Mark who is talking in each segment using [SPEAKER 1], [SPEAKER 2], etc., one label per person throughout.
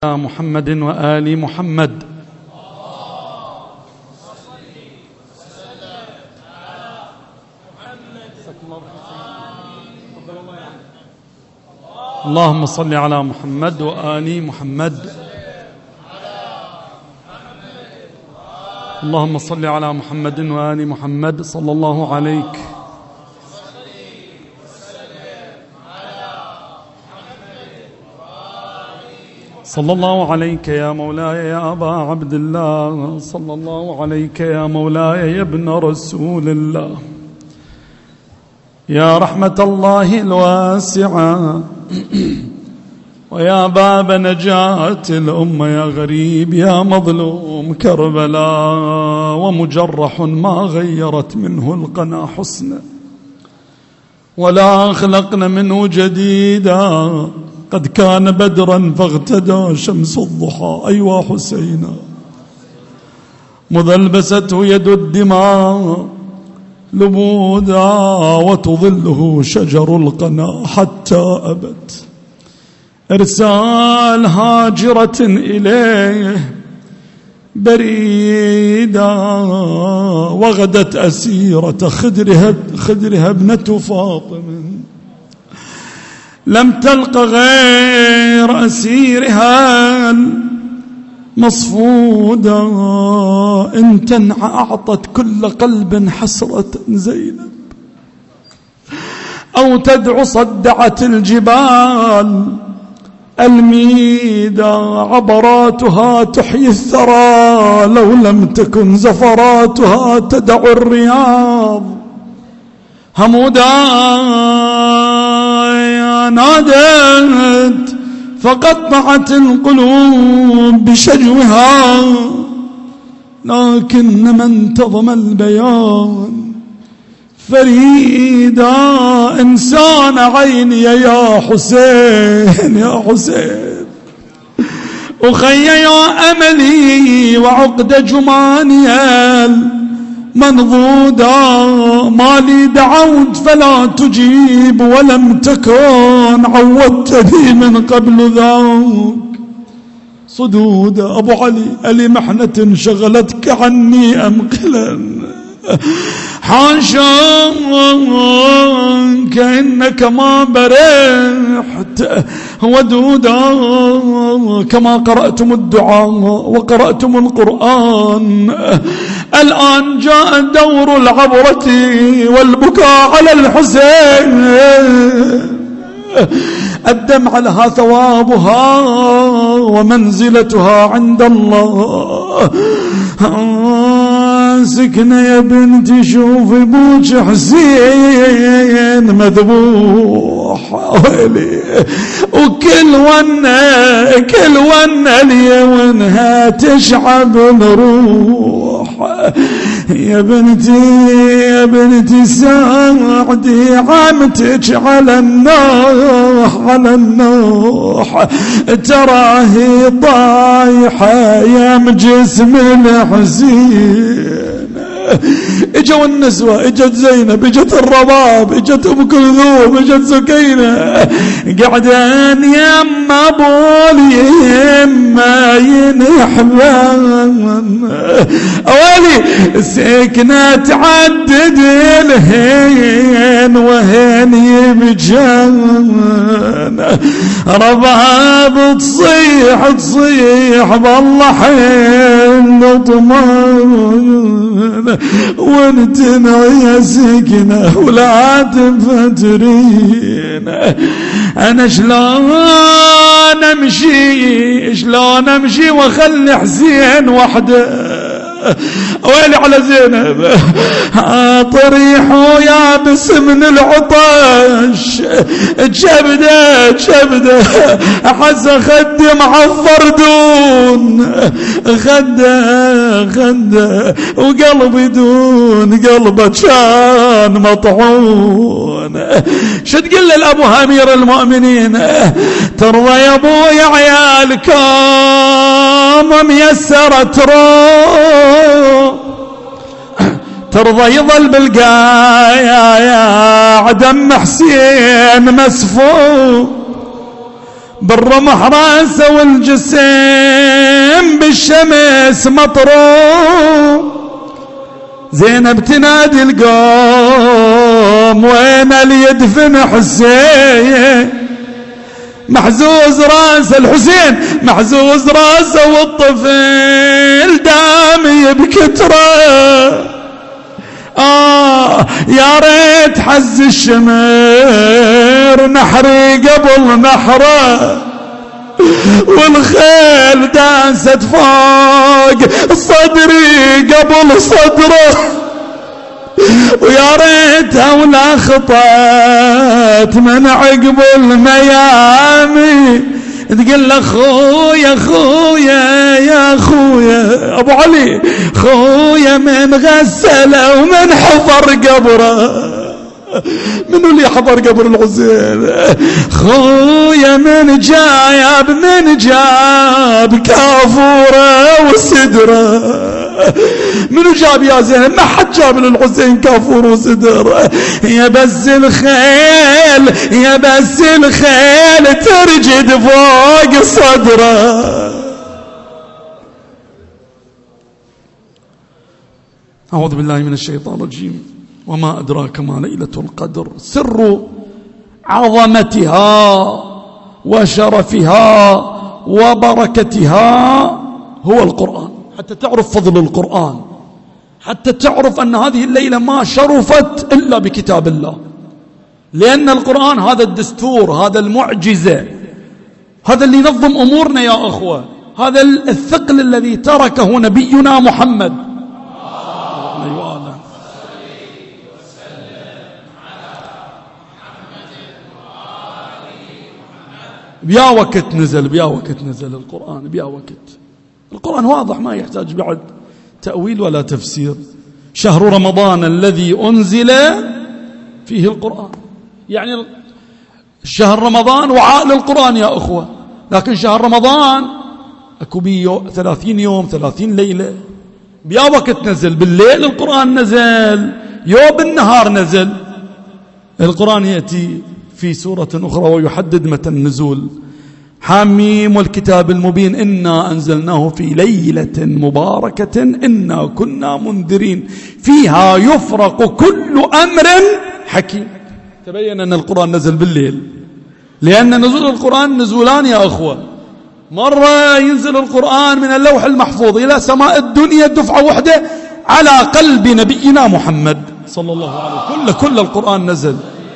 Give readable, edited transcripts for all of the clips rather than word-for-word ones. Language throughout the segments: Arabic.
[SPEAKER 1] محمد وآل محمد. اللهم صل على محمد وآل محمد. اللهم صل على محمد وآل محمد صلى الله عليك. صلى الله عليك يا مولاي يا أبا عبد الله، صلى الله عليك يا مولاي يا ابن رسول الله، يا رحمة الله الواسعة ويا باب نجاة الأمة، يا غريب يا مظلوم كربلاء ومجرح ما غيرت منه القنا حسنا ولا أخلقنا منه جديدا، قد كان بدرا فاغتدى شمس الضحى. أيوا حسينا مذلبسته يد الدماء لبودا وتظله شجر القنا حتى أبد. إرسال هاجرة إليه بريدا وغدت أسيرة خدرها ابنة فاطمة، لم تلق غير أسيرها المصفودا، إن تنعى أعطت كل قلب حسرة زينب، أو تدعو صدعت الجبال الميدا، عبراتها تحيي الثرى لو لم تكن زفراتها تدع الرياض همودا، نادت فقطعت القلوب بشجوها، لكن من انتظم البيان فريدا، إنسان عيني يا حسين يا حسين، أخي يا أملي وعقد جماني منضودا، ما لي دعوت فلا تجيب ولم تكن عودتني من قبل ذاك صدودا. أبو علي ألي محنة شغلتك عني أم قلا، حاشا كأنك ما برحت ودودا، كما قرأتم الدعاء وقرأتم القرآن، الآن جاء دور العبرة والبكاء على الحسين، الدمع لها ثوابها ومنزلتها عند الله. سكنة يا بنتي شوفي بوج حسين مذبوح ويلي، وكل ونة ليونها تشعب الروح، يا بنتي ساعدي عمتك على النوح تراهي طايحة يا مجسم الحسين. اجوا النسوة، اجت زينب، اجت الرباب، اجت ام كلثوم، اجت سكينة، قعدان يما بولي يما ينحبان، اوالي سكنة تعدد الهين وهين يبجان، رباب تصيح بالله حين طمان، وانتنا يا سكنة ولا تفترين، انا شلون امشي واخلي حسين وحده، ويلي على زينب طريحه يابس من العطش، جبده احس خدي معفر دون خده وقلبي دون قلبه كان مطعون. شو تقول للابو امير المؤمنين؟ ترضى يا ابويا عيالكم ميسره ترضى يظل بالقايا دم حسين مسفوح بالرمح راسه والجسم بالشمس مطروح. زينب تنادي القوم وين اللي يدفن حسين؟ محزوز راس الحسين محزوز راسه والطفل دامي بكتره. يا ريت حز الشمر نحري قبل نحره، والخيل داست فوق صدري قبل صدره. ويا ريتها ولا خطت من عقب الميامي تقول له خويا خويا يا خويا ابو علي، خويا من غسله ومن حفر قبره. منو اللي حفر قبر الحسين؟ خويا من جاب كافوره وسدره. منو جاب يا زينب؟ ما حد جاب للحسين كافور وسدر. يا بس الخيل ترجد فوق صدره. أعوذ بالله من الشيطان الرجيم. وما أدراك ما ليلة القدر. سر عظمتها وشرفها وبركتها هو القرآن. حتى تعرف فضل القرآن، حتى تعرف أن هذه الليلة ما شرفت إلا بكتاب الله، لأن القرآن هذا الدستور، هذا المعجزة، هذا اللي ينظم أمورنا يا أخوة، هذا الثقل الذي تركه نبينا محمد. بيا وقت نزل القرآن، بيا وقت. القرآن واضح ما يحتاج بعد تأويل ولا تفسير. شهر رمضان الذي أنزل فيه القرآن، يعني شهر رمضان وعاء للقرآن يا أخوة. لكن شهر رمضان أكو بيه 30 يوم 30 ليلة. بيا وقت نزل، بالليل القرآن نزل، يوم بالنهار نزل. القرآن يأتي في سورة أخرى ويحدد متى النزول. حاميم والكتاب المبين إنا أنزلناه في ليلة مباركة إنا كنا منذرين فيها يفرق كل أمر حكيم. تبين أن القرآن نزل بالليل، لأن نزول القرآن نزولان يا أخوة. مرة ينزل القرآن من اللوح المحفوظ إلى سماء الدنيا دفعة واحدة على قلب نبينا محمد صلى الله عليه وسلم. كل القرآن نزل.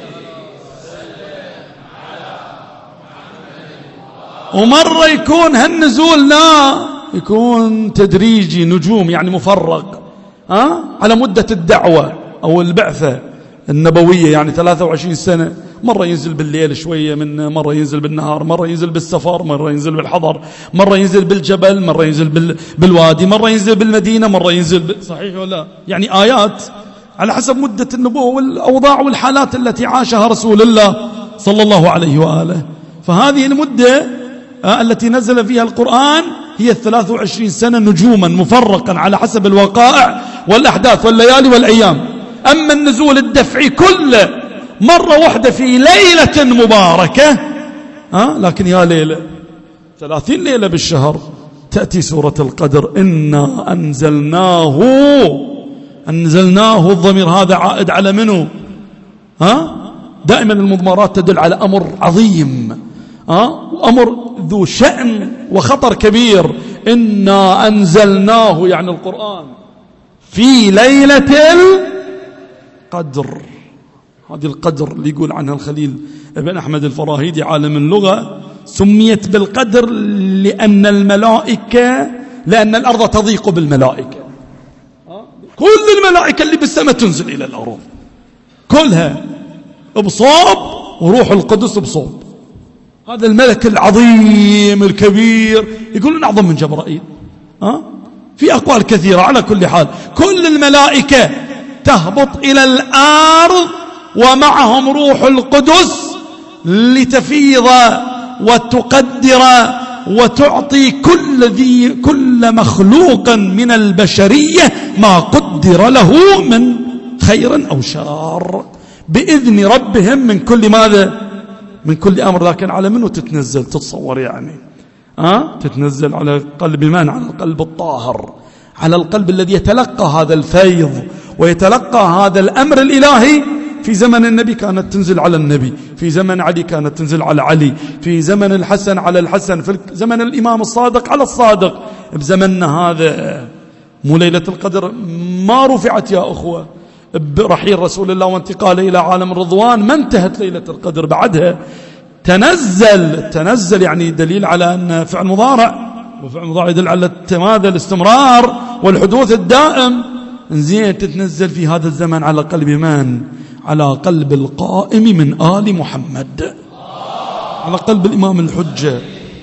[SPEAKER 1] ومرة يكون هالنزول يكون تدريجي، نجوم يعني مفرق على مدة الدعوة أو البعثة النبوية، يعني 23 سنة. مرة ينزل بالليل شوية، مرة ينزل بالنهار، مرة ينزل بالسفر، مرة ينزل بالحضر، مرة ينزل بالجبل، مرة ينزل بالوادي، مرة ينزل بالمدينة، مرة ينزل صحيح ولا؟ يعني آيات على حسب مدة النبوة والأوضاع والحالات التي عاشها رسول الله صلى الله عليه وآله. فهذه المدة التي نزل فيها القرآن هي 23 سنة نجوما مفرقا على حسب الوقائع والأحداث والليالي والأيام. أما النزول الدفعي كله مرة واحدة في ليلة مباركة، لكن يا ليلة 30 ليلة بالشهر تأتي سورة القدر. إنا أنزلناه. الضمير هذا عائد على منه؟ دائما المضمارات تدل على أمر عظيم، وأمر ذو شأن وخطر كبير. إنا أنزلناه يعني القرآن في ليلة القدر. هذه القدر اللي يقول عنها الخليل ابن أحمد الفراهيدي عالم اللغة، سميت بالقدر لأن الأرض تضيق بالملائكة. كل الملائكة اللي بالسماء تنزل إلى الأرض كلها بصوب، وروح القدس بصوب. هذا الملك العظيم الكبير يقولون أعظم من جبرائيل. في أقوال كثيرة. على كل حال كل الملائكة تهبط إلى الأرض ومعهم روح القدس لتفيض وتقدر وتعطي كل مخلوق من البشرية ما قدر له من خير أو شر بإذن ربهم من كل ماذا؟ من كل أمر، لكن على منه تتنزل؟ تتصور يعني تتنزل على قلب من؟ على القلب الطاهر، على القلب الذي يتلقى هذا الفيض ويتلقى هذا الأمر الإلهي. في زمن النبي كانت تنزل على النبي، في زمن علي كانت تنزل على علي، في زمن الحسن على الحسن، في زمن الإمام الصادق على الصادق. بزمننا هذا مو ليلة القدر ما رفعت يا أخوة، برحيل رسول الله وانتقاله إلى عالم الرضوان ما انتهت ليلة القدر، بعدها تنزل يعني دليل على أن فعل مضارع، وفعل مضارع يدل على ماذا؟ الاستمرار والحدوث الدائم. زين تتنزل في هذا الزمن على قلب من؟ على قلب القائم من آل محمد، على قلب الإمام الحجة.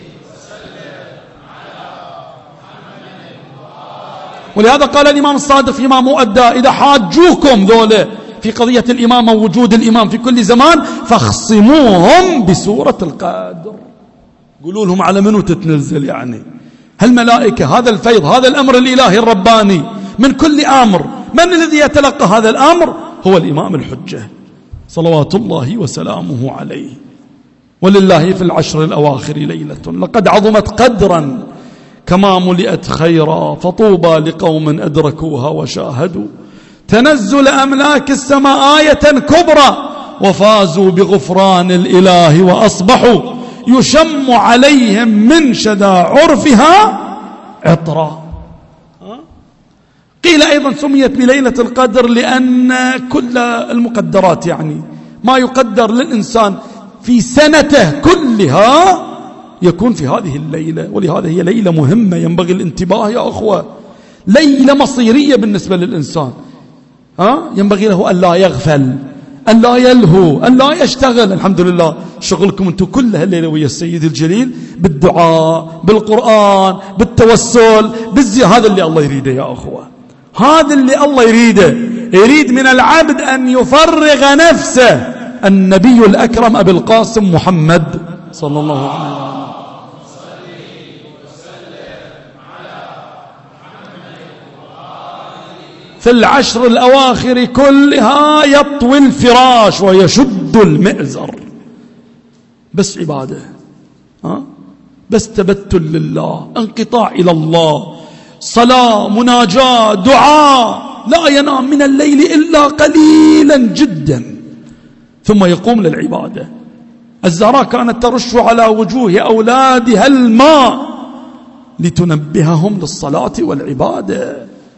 [SPEAKER 1] ولهذا قال الإمام الصادق فيما مؤدى: إذا حاجوكم ذولا في قضية الإمامة ووجود الإمام في كل زمان فاخصموهم بسورة القدر. قولوا لهم على منو تتنزل يعني هالملائكة، هذا الفيض، هذا الأمر الإلهي الرباني من كل أمر. من الذي يتلقى هذا الأمر؟ هو الإمام الحجة صلوات الله وسلامه عليه. ولله في العشر الأواخر ليلة لقد عظمت قدرا كما ملئت خيرا، فطوبى لقوم أدركوها وشاهدوا تنزل أملاك السماء آية كبرى، وفازوا بغفران الإله وأصبحوا يشم عليهم من شدى عرفها عطرا. قيل أيضا سميت بليلة القدر لأن كل المقدرات يعني ما يقدر للإنسان في سنته كلها يكون في هذه الليلة. ولهذا هي ليلة مهمة ينبغي الانتباه يا أخوة، ليلة مصيرية بالنسبة للإنسان. ينبغي له أن لا يغفل، أن لا يلهو، أن لا يشتغل. الحمد لله شغلكم أنتم كلها الليلة ويا السيد الجليل بالدعاء، بالقرآن، بالتوسل، هذا اللي الله يريده يا أخوة، هذا اللي الله يريده. يريد من العبد أن يفرغ نفسه. النبي الأكرم أبي القاسم محمد صلى الله عليه وسلم في العشر الأواخر كلها يطوي الفراش ويشد المئزر، بس عبادة، بس تبتل لله، انقطاع إلى الله، صلاة، مناجاة، دعاء، لا ينام من الليل إلا قليلا جدا ثم يقوم للعبادة. الزهراء كانت ترش على وجوه أولادها الماء لتنبههم للصلاة والعبادة.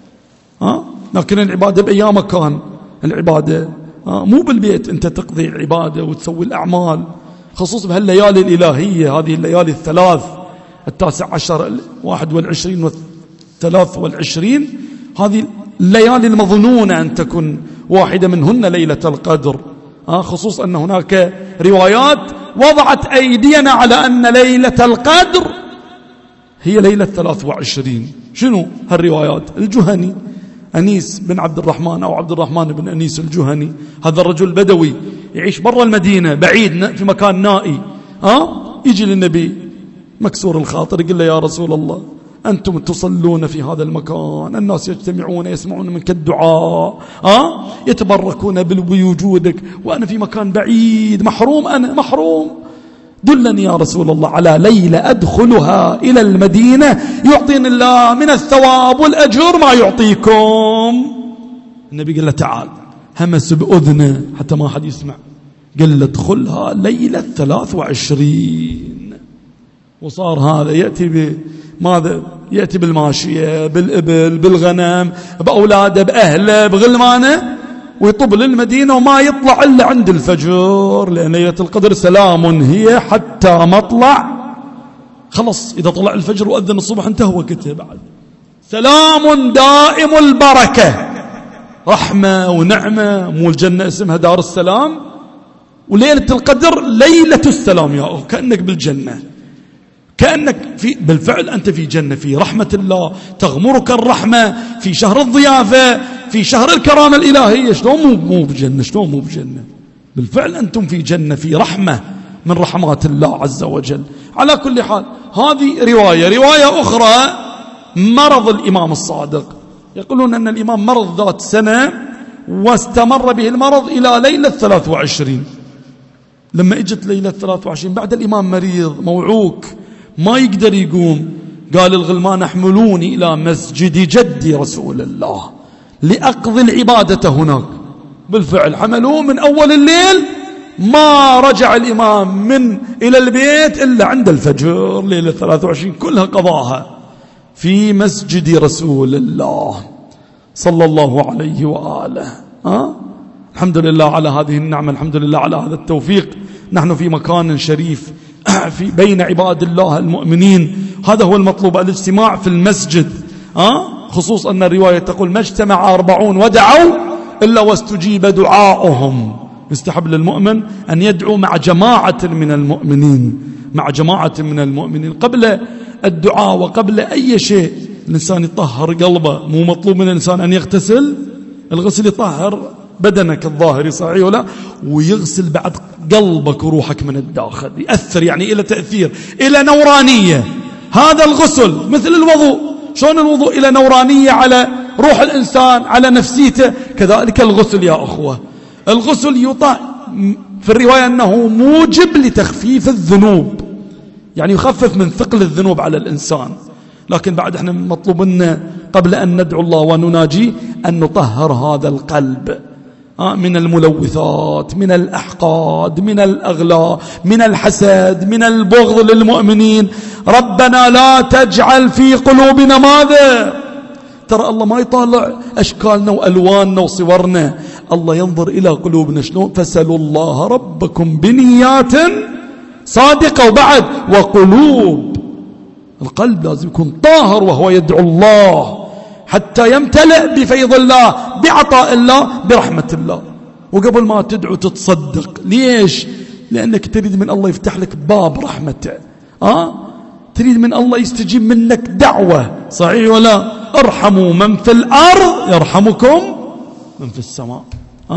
[SPEAKER 1] لكن العبادة بأيام كان العبادة مو بالبيت أنت تقضي العبادة وتسوي الأعمال، خصوصا بهالليالي الإلهية، هذه الليالي الثلاث، 19 21 و23، هذه الليالي المظنونة أن تكون واحدة منهن ليلة القدر. خصوصا أن هناك روايات وضعت أيدينا على أن ليلة القدر هي ليلة 23. شنو هالروايات؟ الجهني أنيس بن عبد الرحمن أو عبد الرحمن بن أنيس الجهني، هذا الرجل بدوي يعيش برا المدينة بعيد في مكان نائي، يجي للنبي مكسور الخاطر يقول له: يا رسول الله أنتم تصلون في هذا المكان، الناس يجتمعون يسمعون منك الدعاء، يتبركون بوجودك، وأنا في مكان بعيد محروم، أنا محروم، دلني يا رسول الله على ليلة أدخلها إلى المدينة يعطيني الله من الثواب والأجر ما يعطيكم. النبي قال له: تعال، همس بأذنه حتى ما حد يسمع، قال له: ادخلها ليلة 23. وصار هذا يأتي ماذا؟ يأتي بالماشية، بالإبل، بالغنم، بأولاده، بأهله، بغلمانه، ويطب للمدينة وما يطلع إلا عند الفجر، لأن ليلة القدر سلام هي حتى مطلع. خلص إذا طلع الفجر وأذن الصبح انتهى وقتها، بعد سلام دائم البركة، رحمة ونعمة. مو الجنة اسمها دار السلام؟ وليلة القدر ليلة السلام يا أخي، كأنك بالجنة، كأنك بالفعل أنت في جنة، في رحمة الله، تغمرك الرحمة في شهر الضيافة، في شهر الكرامة الإلهية. شلون مو بجنة؟ شلون مو بجنة؟ بالفعل أنتم في جنة، في رحمة من رحمات الله عز وجل. على كل حال هذه رواية أخرى مرض الإمام الصادق، يقولون أن الإمام مرض ذات سنة واستمر به المرض إلى ليلة 23. لما اجت ليلة 23 بعد الإمام مريض موعوك ما يقدر يقوم، قال الغلمان احملوني إلى مسجد جدي رسول الله لأقضي العبادة هناك. بالفعل حملوه من أول الليل، ما رجع الإمام إلى البيت إلا عند الفجر. ليلة 23 كلها قضاها في مسجد رسول الله صلى الله عليه وآله. الحمد لله على هذه النعمة، الحمد لله على هذا التوفيق. نحن في مكان شريف في بين عباد الله المؤمنين، هذا هو المطلوب، الاجتماع في المسجد. خصوصا أن الرواية تقول ما اجتمع 40 ودعوا إلا واستجيب دعاؤهم. يستحب للمؤمن أن يدعو مع جماعة من المؤمنين، مع جماعة من المؤمنين. قبل الدعاء وقبل أي شيء الإنسان يطهر قلبه. مو مطلوب من الإنسان أن يغتسل، الغسل يطهر بدنك الظاهري صحيح ولا، ويغسل بعد قلبك وروحك من الداخل، يأثر يعني إلى تأثير، إلى نورانية. هذا الغسل مثل الوضوء، شلون الوضوء إلى نورانية على روح الإنسان على نفسيته، كذلك الغسل يا أخوة. الغسل يطاع في الرواية أنه موجب لتخفيف الذنوب، يعني يخفف من ثقل الذنوب على الإنسان. لكن بعد احنا مطلوب لنا قبل أن ندعو الله ونناجي أن نطهر هذا القلب من الملوثات، من الأحقاد، من الأغلاء، من الحسد، من البغض للمؤمنين. ربنا لا تجعل في قلوبنا ماذا؟ ترى الله ما يطالع أشكالنا وألواننا وصورنا، الله ينظر إلى قلوبنا شنو. فسألوا الله ربكم بنيات صادقة، وبعد وقلوب. القلب لازم يكون طاهر وهو يدعو الله حتى يمتلئ بفيض الله، بعطاء الله، برحمة الله. وقبل ما تدعو تتصدق. ليش؟ لأنك تريد من الله يفتح لك باب رحمته. تريد من الله يستجيب منك دعوة، صحيح ولا؟ ارحموا من في الأرض يرحمكم من في السماء.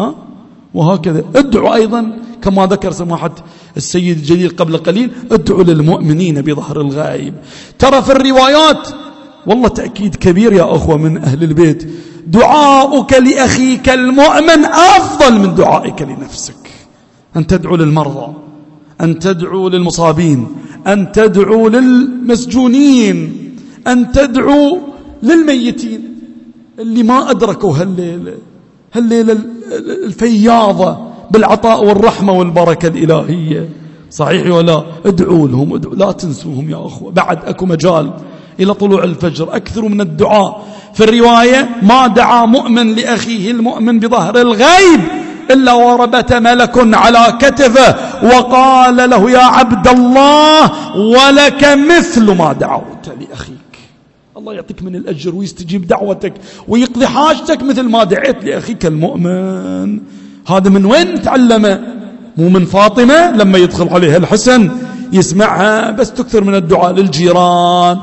[SPEAKER 1] وهكذا ادعوا أيضا كما ذكر سماحة السيد الجليل قبل قليل، ادعوا للمؤمنين بظهر الغائب. ترى في الروايات والله تأكيد كبير يا أخوة من أهل البيت، دعاؤك لأخيك المؤمن أفضل من دعائك لنفسك. أن تدعو للمرضى، أن تدعو للمصابين، أن تدعو للمسجونين، أن تدعو للميتين اللي ما أدركوا هالليلة الفياضة بالعطاء والرحمة والبركة الإلهية، صحيح ولا؟ ادعوا لهم، ادعوا، لا تنسوهم يا أخوة. بعد أكو مجال إلى طلوع الفجر، أكثروا من الدعاء. في الرواية ما دعا مؤمن لأخيه المؤمن بظهر الغيب إلا وربت ملك على كتفه وقال له يا عبد الله ولك مثل ما دعوت لأخيك. الله يعطيك من الأجر ويستجيب دعوتك ويقضي حاجتك مثل ما دعيت لأخيك المؤمن. هذا من وين نتعلمه؟ مو من فاطمة لما يدخل عليها الحسن يسمعها، بس تكثر من الدعاء للجيران،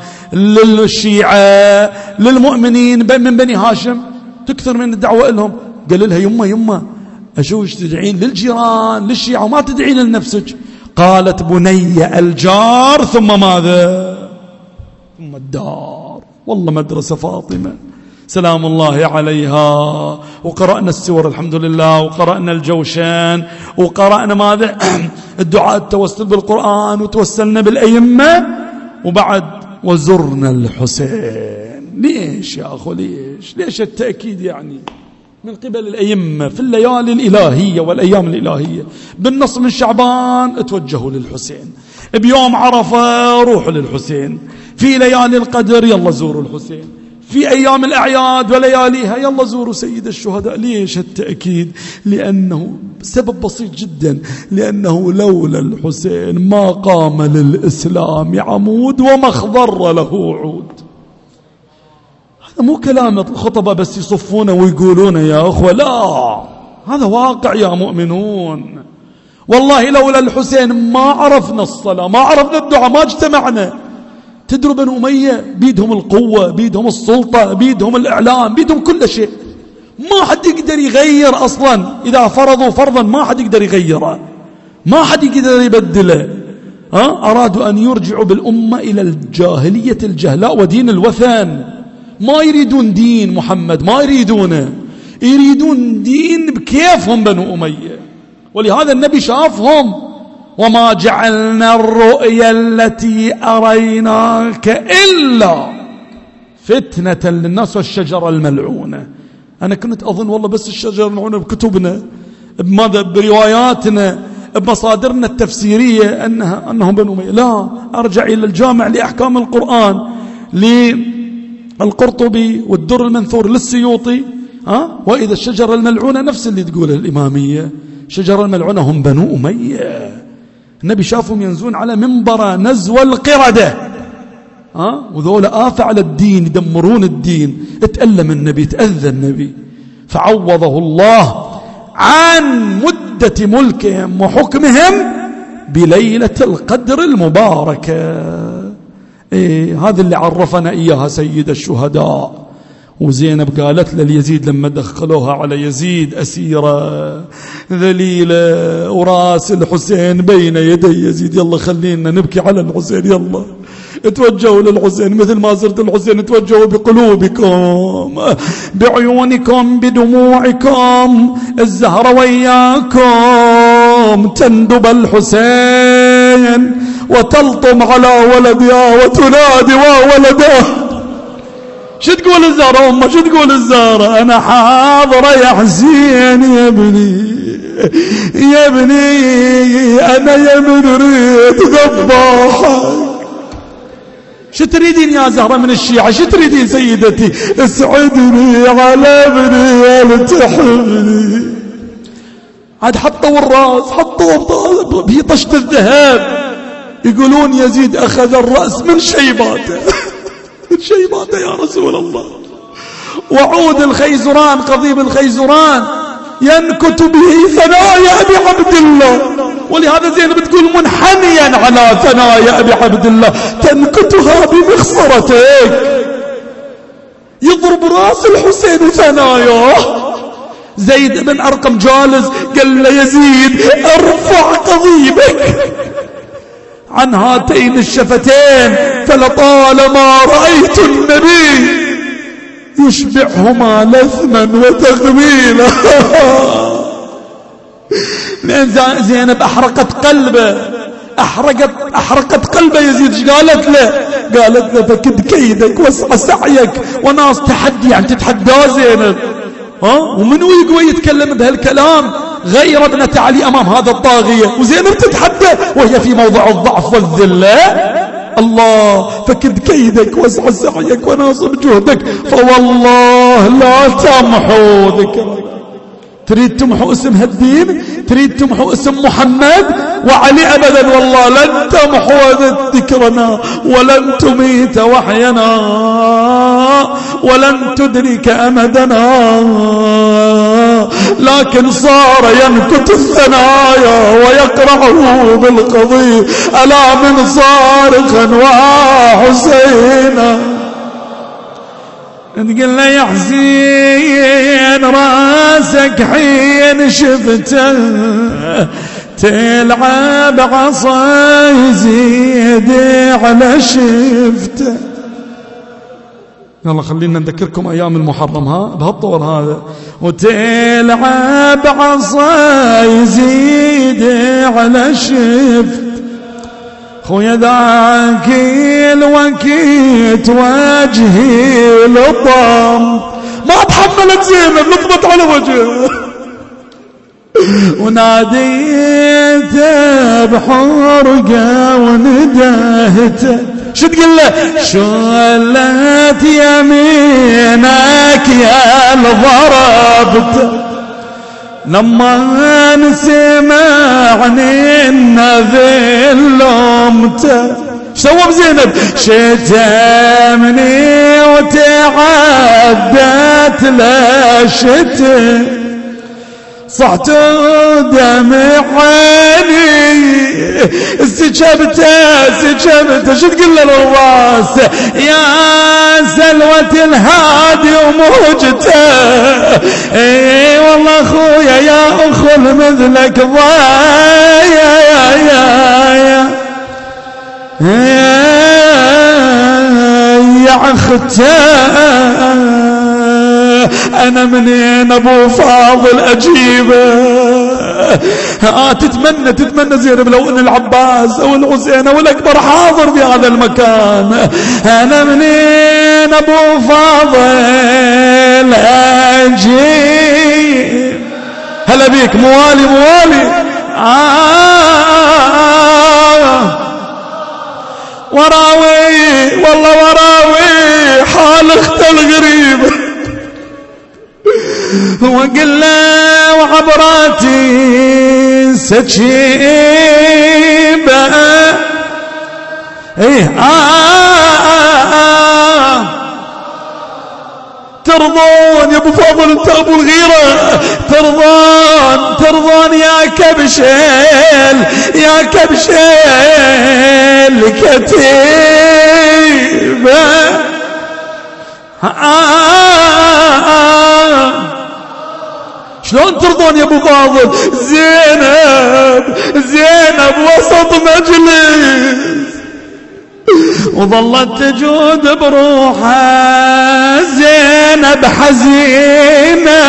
[SPEAKER 1] للشيعة، للمؤمنين من بني هاشم، تكثر من الدعوة لهم. قال لها يما أشوش تدعين للجيران للشيعة وما تدعين لنفسك؟ قالت بني الجار ثم ماذا؟ ثم الدار. والله مدرسة فاطمة سلام الله عليها. وقرأنا السور الحمد لله، وقرأنا الجوشان، وقرأنا ماذا؟ الدعاء التوسل بالقرآن، وتوسلنا بالأئمة، وبعد وزرنا الحسين. ليش يا أخو؟ ليش التأكيد يعني من قبل الأئمة في الليالي الإلهية والأيام الإلهية؟ بالنص من شعبان توجهوا للحسين، بيوم عرفة روحوا للحسين، في ليالي القدر يلا زوروا الحسين، في أيام الأعياد ولياليها يلا زوروا سيد الشهداء. ليش التأكيد؟ لأنه سبب بسيط جدا، لأنه لولا الحسين ما قام للإسلام عمود وما اخضر له عود. هذا مو كلام الخطبة بس يصفونه ويقولونه يا أخوة، لا، هذا واقع يا مؤمنون. والله لولا الحسين ما عرفنا الصلاة، ما عرفنا الدعاء، ما اجتمعنا. تدروا بنو أمية بيدهم القوة، بيدهم السلطة، بيدهم الإعلام، بيدهم كل شيء، ما حد يقدر يغير أصلا. إذا فرضوا فرضا ما حد يقدر يغيره، ما حد يقدر يبدله. أرادوا أن يرجعوا بالأمة إلى الجاهلية الجهلاء ودين الوثن. ما يريدون دين محمد، ما يريدونه، يريدون دين بكيفهم بنو أمية. ولهذا النبي شافهم وما جعلنا الرؤيا التي أريناك إلا فتنة للناس والشجرة الملعونة. أنا كنت أظن والله بس الشجرة الملعونة بكتبنا، بماذا، برواياتنا، بمصادرنا التفسيرية أنهم بنو أمية. لا، أرجع إلى الجامع لأحكام القرآن للقرطبي والدر المنثور للسيوطي، وإذا الشجرة الملعونة نفس اللي تقوله الإمامية، الشجرة الملعونة هم بنو أمية. النبي شافهم ينزون على منبر نزو القردة، وذول آفة على الدين، يدمرون الدين. اتألم النبي، تأذى النبي، فعوضه الله عن مدة ملكهم وحكمهم بليلة القدر المباركة. هذا اللي عرفنا إياها سيد الشهداء. وزينب قالت لليزيد لما دخلوها على يزيد أسيرة ذليلة وراس الحسين بين يدي يزيد، يلا خلينا نبكي على الحسين، يلا توجهوا للحسين مثل ما زرت الحسين، توجهوا بقلوبكم بعيونكم بدموعكم، الزهرة وياكم تندب الحسين وتلطم على ولدها وتنادي وولده. شو تقول الزهرة أمه؟ شو تقول الزهرة؟ أنا حاضرة يا حسين يا ابني، يا ابني أنا يا ابن ريت ذباحك. شو تريدين يا زهرة من الشيعة؟ شو تريدين سيدتي؟ اسعدني على ابني التحمني. عاد حطوا الرأس، حطوا في طشت الذهب، يقولون يزيد أخذ الرأس من شيباته من شيباته يا رسول الله. وعود الخيزران، قضيب الخيزران، ينكت به ثنايا أبي عبد الله، ولهذا زينب تقول منحنيا على ثنايا أبي عبد الله تنكتها بمخصرتك. يضرب راس الحسين ثناياه. زيد بن أرقم جالس قال له يزيد ارفع قضيبك عن هاتين الشفتين، فلطالما رأيت النبي يشبعهما لثما وتغميلا. لأن زينب أحرقت قلبه، أحرقت قلبه يزيد. ايش قالت له؟ قالت له فكد كيدك واسع سعيك. وناس تحدي، يعني تتحدى زينب، ومنو يقوى يتكلم بهالكلام غير ابنة علي أمام هذا الطاغية، وزينب تتحدى وهي في موضع الضعف والذلة. الله، فكد كيدك واسع سعيك وناصب جهدك، فوالله لا تمحو ذكرك. تريد تمحو اسم هالدين؟ تريد تمحو اسم محمد وعلي؟ أبدا والله لن تمحو ذكرنا ولن تميت وحينا ولن تدرك أمدنا. لكن صار ينكت الثنايا ويقرعه بالقضيب، ألا من صارخا وحسينا. تقول له يا حسين راسك حين شفته تلعب عصا يزيد على شفته. يلا خلينا نذكركم أيام المحرم بهالطور هذا. وتلعب عصا يزيد على شفته، خويا ذاك الوقت وجهي لطم. ما تحملت زينب، لطمت على وجهه وناديته بحرقه وندهته. شو تقول له؟ شلت يمينك يا الضربته لما نسمعني النذل لومته. سوى بزينب؟ شتمني وتعدت لشته، صحت دمع عيني سجبته. شو تقول له الراس؟ يا سلوة الهادي وموجته. اي والله اخويا يا اخو مثلك ضايع يا اختاه. أنا منين أبو فاضل أجيبه؟ تتمنى زينب لو ان العباس او الحسين او الاكبر حاضر في هذا المكان. انا منين ابو فاضل اجيب؟ هلا بيك موالي وراوي والله وراوي حال اخت الغريبة وقل له وعبراتي سجيبة ترضون يا ابو فاضل انت ابو الغيرة ترضون يا كبشيل كتيبة شلون ترضون يا ابو فاضل؟ زينب وسط مجلس وظلت تجود بروحها زينب حزينة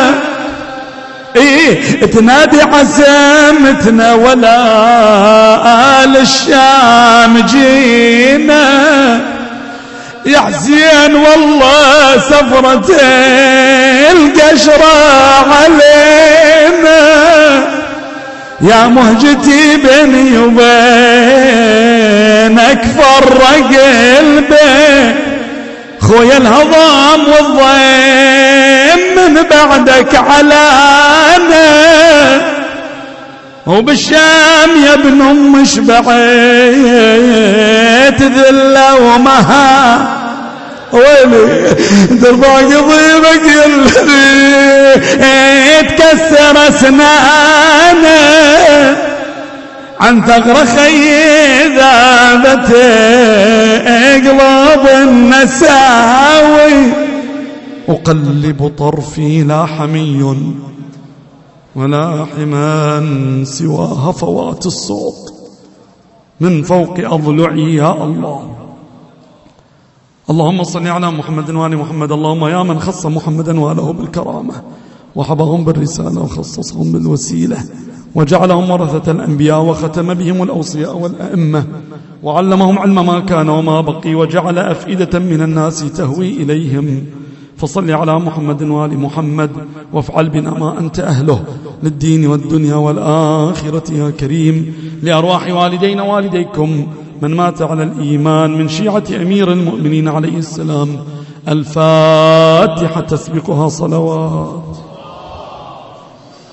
[SPEAKER 1] تنادي عزمتنا ولا آل الشام جينا يا حسين والله سفرة القشرة علينا يا مهجتي بيني وبينك فرق قلبي خويا الهضام والضيم من بعدك علانا وبالشام يا ابن ام شبعت ذله ومها ويلي دربا قضيبك تكسر اسنانه عن ثغر خي ذابت قلوب النساوي أقلب طرفي لا حمي ولا حمان سوى هفوات الصوت من فوق أضلعي يا الله. اللهم صل على محمد وآل محمد. اللهم يا من خص محمدا وآله بالكرامة وحبهم بالرسالة وخصصهم بالوسيلة وجعلهم ورثة الأنبياء وختم بهم الأوصياء والأئمة وعلمهم علم ما كان وما بقي وجعل أفئدة من الناس تهوي إليهم فصل على محمد وآل محمد وافعل بنا ما أنت أهله للدين والدنيا والآخرة يا كريم. لأرواح والدينا والديكم من مات على الإيمان من شيعة أمير المؤمنين عليه السلام الفاتحة تسبقها صلوات.